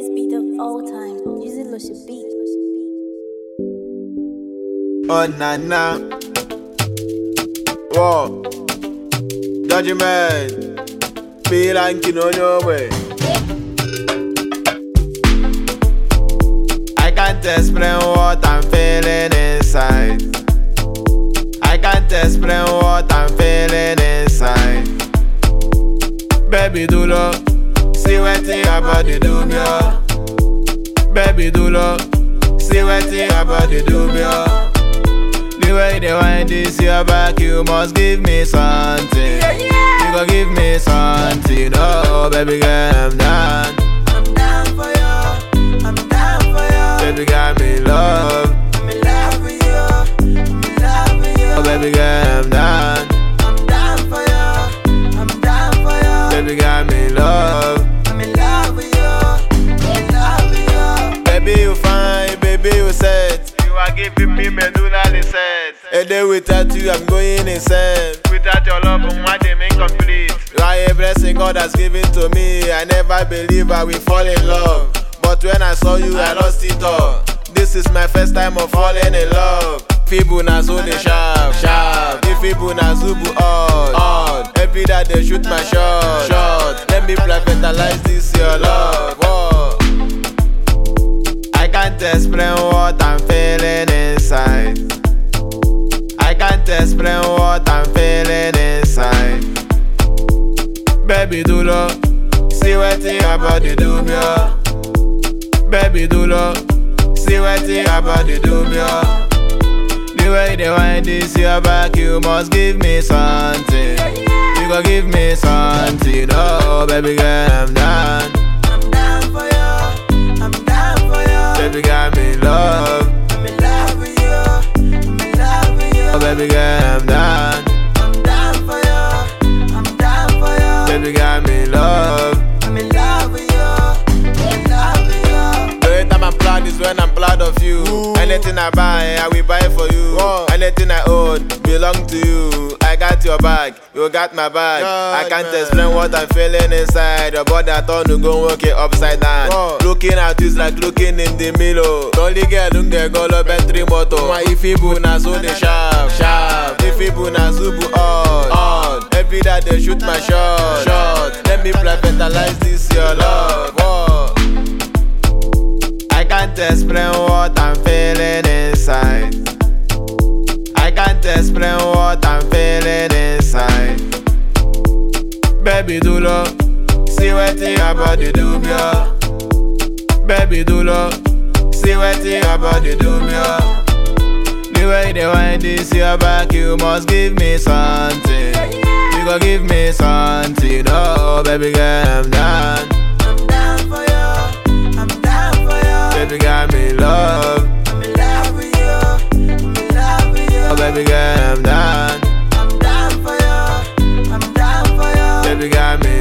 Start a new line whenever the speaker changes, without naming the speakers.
Greatest beat of all time. Use it, Lucia beat.
Oh na na, whoa, judgment, be like you know your way. I can't explain what I'm feeling inside. I can't explain what I'm feeling inside. Baby do love, see what your body do me oh. Baby do love, see what your body do me oh. The way they wind this your back, you must give me something. You gon' give me something, oh baby girl, I'm down.
I'm down for you, I'm down for you.
Baby got me love.
I'm in love with you, I'm in love with you.
Oh baby girl, I'm down.
I'm down for you, I'm down for you.
Baby got me love.
I'm in love with you, I'm in love with you.
Baby you fine, baby you set. You are giving me medulla set. A day without you, I'm going insane. Without your love, what they make complete. You are a blessing God has given to me. I never believe I will fall in love, but when I saw you, I lost it all. This is my first time of falling in love. People na so they sharp, sharp. If people na zubu odd. Every day they shoot my shot. Let me privatize this your love. Whoa. I can't explain what I'm feeling inside. I can't explain what I'm feeling inside. Baby do love, see what your body do me oh. Baby do love, see what your body do me oh. The way they wind this your back, you must give me something. You gon' give me something, oh baby girl, I'm down.
I'm down for you, I'm down for you.
Baby got me love.
I'm in love with you, I'm in love with you.
Oh baby girl, I'm down.
I'm down for you, I'm down for you.
Baby got me love.
I'm in love with you, I'm in love with you.
The way time I'm proud is when I'm proud of you. Anything I buy, I will buy for you. Anything I own belong to you. I got your bag, you got my bag. I can't explain what I'm feeling inside. Your body I thought you gon' work it upside down. Looking at you is like looking in the mirror. Only girl look there go lo battery moto. My ifibu na so they sharp, sharp. Ifibu na zubu odd. Every day they shoot my shot. Let me privatize this your love. Whoa. I can't explain what I'm feeling inside. I can't explain what I'm feeling inside. Baby do love, see what your body do me oh. Baby do love, see what your body do me oh. The way they wind this your back, you must give me something. You gon' give me something, oh baby girl, I'm down.
I'm down for you, I'm down for you.
Baby got me love.
I'm in love with you, I'm in love with you.
Oh baby girl, I'm down.
I'm down for you, I'm down for you.
Baby got me